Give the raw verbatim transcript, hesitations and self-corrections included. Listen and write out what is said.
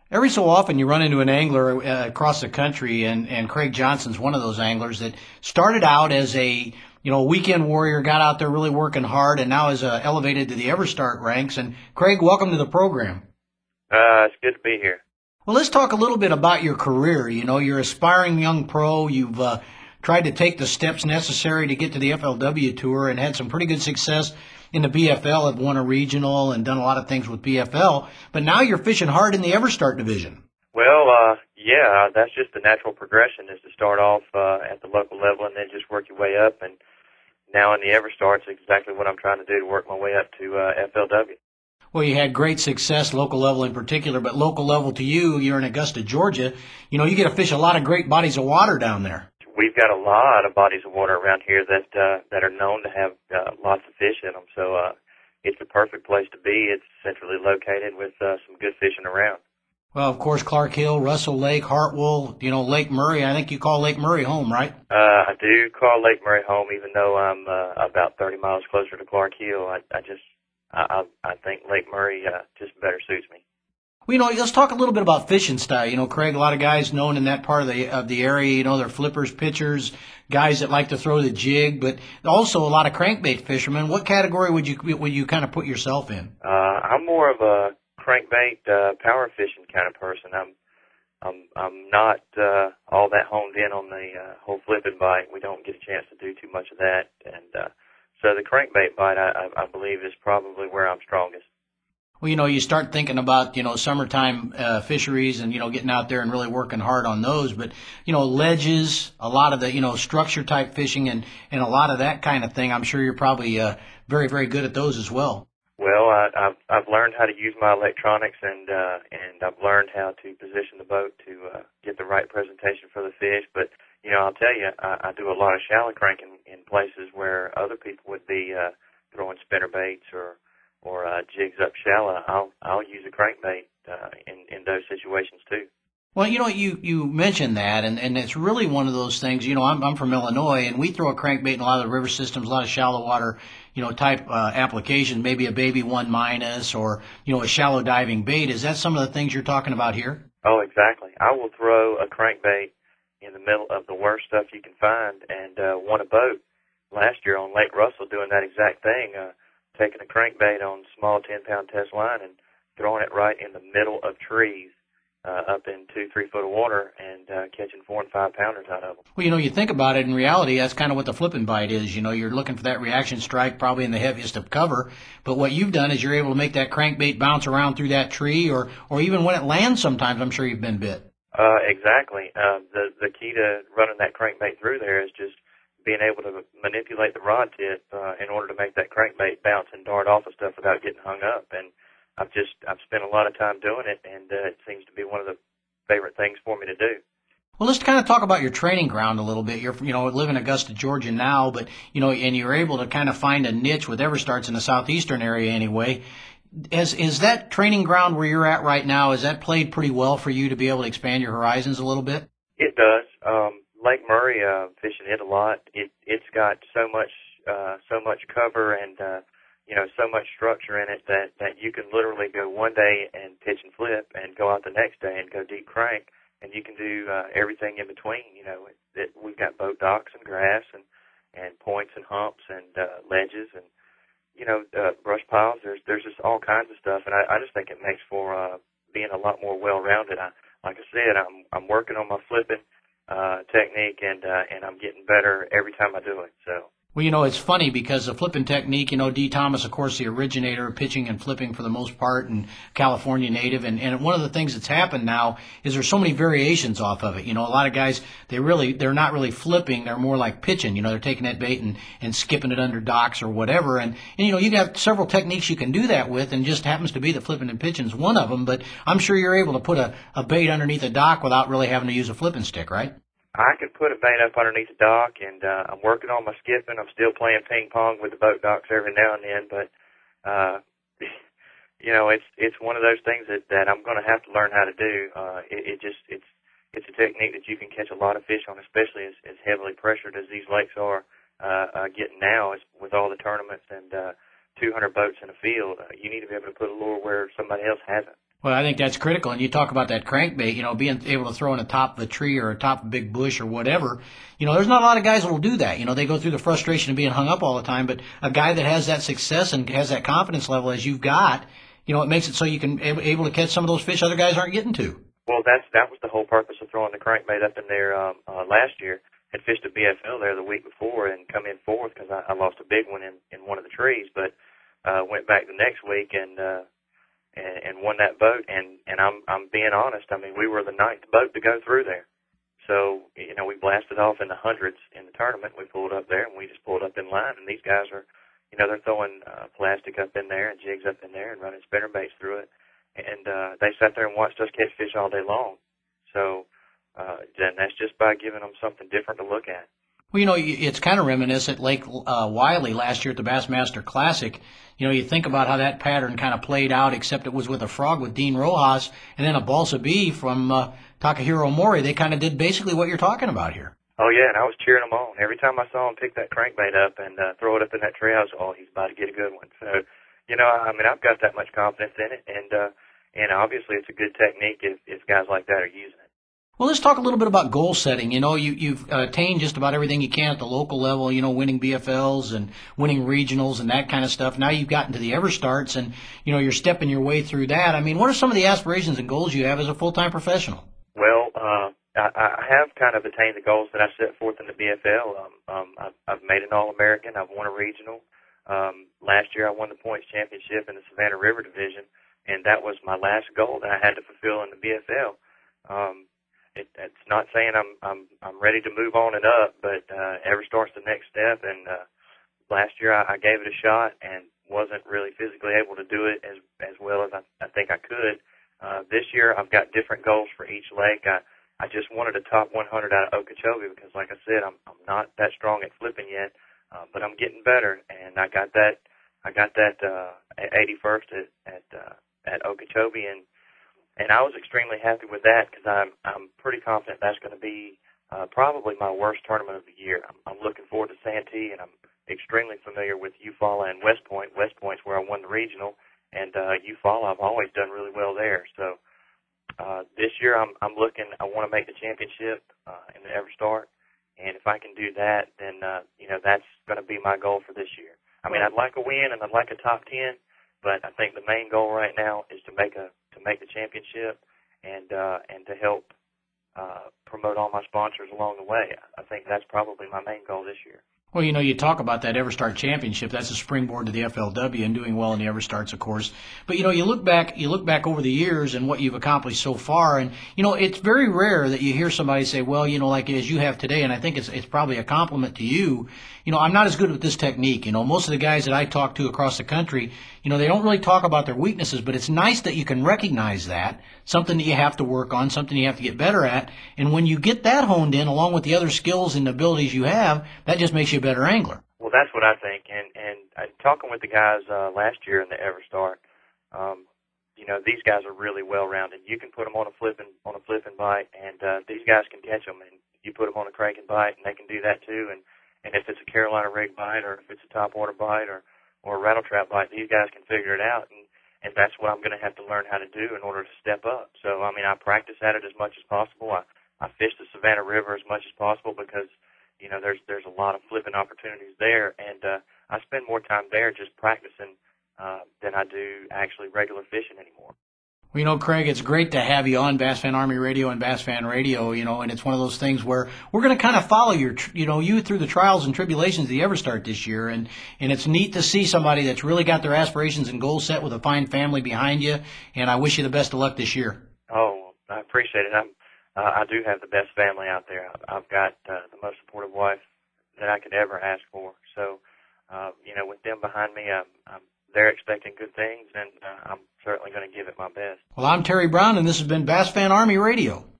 Every so often, you run into an angler uh, across the country, and, and Craig Johnson's one of those anglers that started out as a you know weekend warrior, got out there really working hard, and now is uh, elevated to the Everstart ranks. And Craig, welcome to the program. Uh, it's good to be here. Well, let's talk a little bit about your career. You know, you're aspiring young pro. You've uh, tried to take the steps necessary to get to the F L W Tour and had some pretty good success in the B F L. Have won a regional and done a lot of things with B F L. But now you're fishing hard in the Everstart division. Well, uh, yeah, that's just the natural progression is to start off uh, at the local level and then just work your way up. And now in the Everstarts, exactly what I'm trying to do to work my way up to uh, F L W. Well, you had great success, local level in particular, but local level to you, you're in Augusta, Georgia. You know, you get to fish a lot of great bodies of water down there. We've got a lot of bodies of water around here that uh, that are known to have uh, lots of fish in them. So uh, it's the perfect place to be. It's centrally located with uh, some good fishing around. Well, of course, Clark Hill, Russell Lake, Hartwell, you know, Lake Murray. I think you call Lake Murray home, right? Uh, I do call Lake Murray home, even though I'm uh, about thirty miles closer to Clark Hill. I, I just I, I I think Lake Murray uh, just better suits me. Well, you know, let's talk a little bit about fishing style. You know, Craig, a lot of guys known in that part of the of the area, you know, they're flippers, pitchers, guys that like to throw the jig, but also a lot of crankbait fishermen. What category would you would you kind of put yourself in? Uh, I'm more of a crankbait uh, power fishing kind of person. I'm I'm I'm not uh, all that honed in on the uh, whole flipping bite. We don't get a chance to do too much of that, and uh, so the crankbait bite, I, I I believe, is probably where I'm strongest. Well, you know, you start thinking about, you know, summertime uh, fisheries and, you know, getting out there and really working hard on those. But, you know, ledges, a lot of the, you know, structure type fishing and, and a lot of that kind of thing, I'm sure you're probably uh, very, very good at those as well. Well, I, I've I've learned how to use my electronics, and uh, and I've learned how to position the boat to uh, get the right presentation for the fish. But you know, I'll tell you, I, I do a lot of shallow cranking in places where other people would be uh, throwing spinner baits or or uh, jigs up shallow. I'll I'll use a crankbait uh, in in those situations too. Well, you know, you you mentioned that, and and it's really one of those things. You know, I'm I'm from Illinois, and we throw a crankbait in a lot of the river systems, a lot of shallow water, you know, type uh, applications. Maybe a baby one minus, or you know, a shallow diving bait. Is that some of the things you're talking about here? Oh, exactly. I will throw a crankbait in the middle of the worst stuff you can find, and uh, won a boat last year on Lake Russell doing that exact thing, uh, taking a crankbait on small ten pound test line and throwing it right in the middle of trees uh, up in two, three foot of water and uh, catching four and five pounders out of them. Well, you know, you think about it, in reality, that's kind of what the flipping bite is. You know, you're looking for that reaction strike probably in the heaviest of cover. But what you've done is you're able to make that crankbait bounce around through that tree, or, or even when it lands sometimes, I'm sure you've been bit. Uh, exactly. Uh, the the key to running that crankbait through there is just being able to manipulate the rod tip uh, in order to make that crankbait bounce and dart off of stuff without getting hung up. And I've just I've spent a lot of time doing it, and uh, it seems to be one of the favorite things for me to do. Well, let's kind of talk about your training ground a little bit. You're, you know, live in Augusta, Georgia now, but, you know, and you're able to kind of find a niche with Everstarts in the southeastern area anyway. Is, is that training ground where you're at right now, is that played pretty well for you to be able to expand your horizons a little bit? It does. Um, Lake Murray, uh, fishing it a lot. It it's got so much uh, so much cover and uh, you know so much structure in it that that you can literally go one day and pitch and flip, and go out the next day and go deep crank, and you can do uh, everything in between. You know, it, it, we've got boat docks and grass and and points and humps and uh, ledges and you know uh, brush piles. There's there's just all kinds of stuff, and I, I just think it makes for uh, being a lot more well-rounded. I, like I said, I'm I'm working on my flipping uh, technique, and uh, and I'm getting better every time I do it. So. Well, you know, it's funny because the flipping technique, you know, D. Thomas, of course, the originator of pitching and flipping for the most part, and California native. And, and one of the things that's happened now is there's so many variations off of it. You know, a lot of guys, they really, they're not really flipping. They're more like pitching. You know, they're taking that bait and, and skipping it under docks or whatever. And, and, you know, you have several techniques you can do that with, and just happens to be that flipping and pitching is one of them. But I'm sure you're able to put a, a bait underneath a dock without really having to use a flipping stick, right? I can put a bait up underneath the dock, and uh, I'm working on my skipping. I'm still playing ping pong with the boat docks every now and then, but uh, you know, it's it's one of those things that that I'm going to have to learn how to do. Uh, it, it just it's it's a technique that you can catch a lot of fish on, especially as, as heavily pressured as these lakes are uh, uh, getting now, is with all the tournaments and uh, two hundred boats in a field. Uh, you need to be able to put a lure where somebody else hasn't. Well, I think that's critical. And you talk about that crankbait, you know, being able to throw in the top of a tree or a top of a big bush or whatever. You know, there's not a lot of guys that will do that. You know, they go through the frustration of being hung up all the time. But a guy that has that success and has that confidence level as you've got, you know, it makes it so you can able, able to catch some of those fish other guys aren't getting to. Well, that's that was the whole purpose of throwing the crankbait up in there um, uh, last year. Had fished a B F L there the week before and come in fourth because I, I lost a big one in, in one of the trees. But uh, went back the next week and. Uh, and, and won that boat. And, and I'm, I'm being honest. I mean, we were the ninth boat to go through there. So, you know, we blasted off in the hundreds in the tournament. We pulled up there and we just pulled up in line. And these guys are, you know, they're throwing uh, plastic up in there and jigs up in there and running spinner baits through it. And uh, they sat there and watched us catch fish all day long. So, uh, and that's just by giving them something different to look at. Well, you know, it's kind of reminiscent. Lake uh, Wiley last year at the Bassmaster Classic. You know, you think about how that pattern kind of played out, except it was with a frog with Dean Rojas, and then a balsa bee from uh, Takahiro Mori. They kind of did basically what you're talking about here. Oh yeah, and I was cheering them on every time I saw him pick that crankbait up and uh, throw it up in that tree. I was, oh, he's about to get a good one. So, you know, I mean, I've got that much confidence in it, and uh, and obviously it's a good technique if, if guys like that are using it. Well, let's talk a little bit about goal setting. You know, you, you've attained just about everything you can at the local level, you know, winning B F Ls and winning regionals and that kind of stuff. Now you've gotten to the Everstarts and, you know, you're stepping your way through that. I mean, what are some of the aspirations and goals you have as a full-time professional? Well, uh, I, I have kind of attained the goals that I set forth in the B F L. Um, um, I've, I've made an All-American. I've won a regional. Um, last year I won the points championship in the Savannah River Division, and that was my last goal that I had to fulfill in the B F L. Um, It, it's not saying I'm I'm I'm ready to move on and up, but uh, Everstart's the next step. And uh, last year I, I gave it a shot and wasn't really physically able to do it as as well as I, I think I could. Uh, this year I've got different goals for each lake. I I just wanted a top one hundred out of Okeechobee because, like I said, I'm I'm not that strong at flipping yet, uh, but I'm getting better. And I got that I got that uh, eighty-first at at uh, at Okeechobee and. And I was extremely happy with that because I'm I'm pretty confident that's going to be uh, probably my worst tournament of the year. I'm, I'm looking forward to Santee, and I'm extremely familiar with Eufaula and West Point. West Point's where I won the regional, and uh, Eufaula I've always done really well there. So uh, this year I'm I'm looking. I want to make the championship uh, in the Everstart, and if I can do that, then uh, you know that's going to be my goal for this year. I mean, I'd like a win and I'd like a top ten. But I think the main goal right now is to make a to make the championship and uh, and to help uh, promote all my sponsors along the way. I think that's probably my main goal this year. Well, you know, you talk about that Everstart Championship. That's a springboard to the F L W and doing well in the Everstarts, of course. But, you know, you look back, you look back over the years and what you've accomplished so far. And, you know, it's very rare that you hear somebody say, well, you know, like as you have today, and I think it's, it's probably a compliment to you. You know, I'm not as good with this technique. You know, most of the guys that I talk to across the country, you know, they don't really talk about their weaknesses, but it's nice that you can recognize that, something that you have to work on, something you have to get better at. And when you get that honed in, along with the other skills and abilities you have, that just makes you a better angler. Well, that's what I think. And and uh, talking with the guys uh, last year in the Everstart, um, you know, these guys are really well-rounded. You can put them on a flipping on a flipping bite, and uh, these guys can catch them. And you put them on a cranking bite, and they can do that too. And and if it's a Carolina rig bite, or if it's a top water bite, or or a rattle trap bite, these guys can figure it out. And and that's what I'm going to have to learn how to do in order to step up. So I mean, I practice at it as much as possible. I I fish the Savannah River as much as possible because you know, there's there's a lot of flipping opportunities there, and uh, I spend more time there just practicing uh, than I do actually regular fishing anymore. Well, you know, Craig, it's great to have you on Bass Fan Army Radio and Bass Fan Radio, you know, and it's one of those things where we're going to kind of follow your, you know, you through the trials and tribulations of the Everstart this year, and, and it's neat to see somebody that's really got their aspirations and goals set with a fine family behind you, and I wish you the best of luck this year. Oh, I appreciate it. I'm Uh, I do have the best family out there. I've got uh, the most supportive wife that I could ever ask for. So, uh, you know, with them behind me, I'm, I'm, they're expecting good things, and uh, I'm certainly going to give it my best. Well, I'm Terry Brown, and this has been Bass Fan Army Radio.